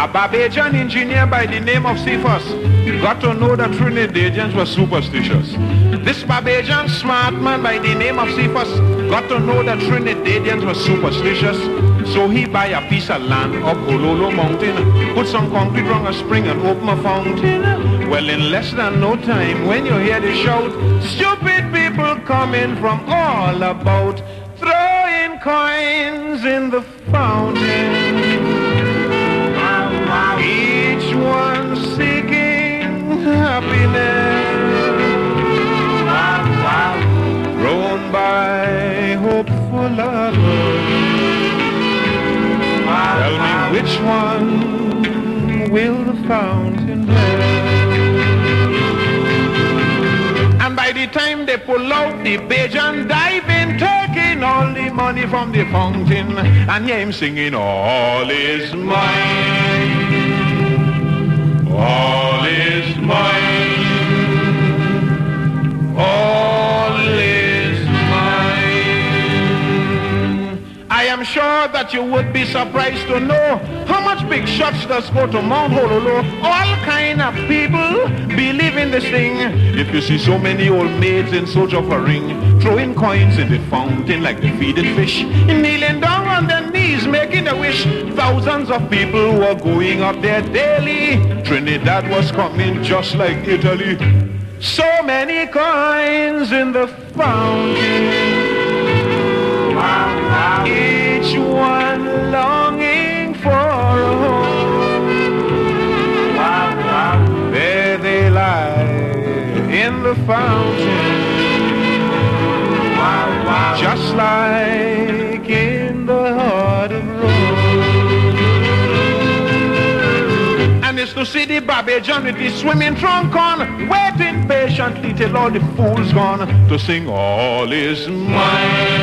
Barbadian engineer by the name of Cephas got to know that Trinidadians were superstitious. This Barbadian smart man by the name of Cephas got to know that Trinidadians were superstitious. So he buy a piece of land up Ololo Mountain, put some concrete around a spring and open a fountain. Well, in less than no time, when you hear the shout, stupid people coming from all about, throwing coins in the fountain. Each one seeking happiness, thrown by hopeful lovers. Tell me which one will the fountain bless? And by the time they pull out the Bajan diving, taking all the money from the fountain, and hear him singing, all is mine, all is mine, all is mine. I am sure that you would be surprised to know how much big shots does go to Mount Hololo. All kind of people believe in this thing. If you see so many old maids in search of a ring, throwing coins in the fountain like they feeding fish, kneeling down on their knees making a wish, thousands of people were going up there daily. Trinidad was coming just like Italy. So many coins in the fountain, each one longing for a home. There they lie in the fountain, just like in the heart of Rome. And it's to see the Barbadian with his swimming trunk on, waiting patiently till all the fools gone, to sing all is mine.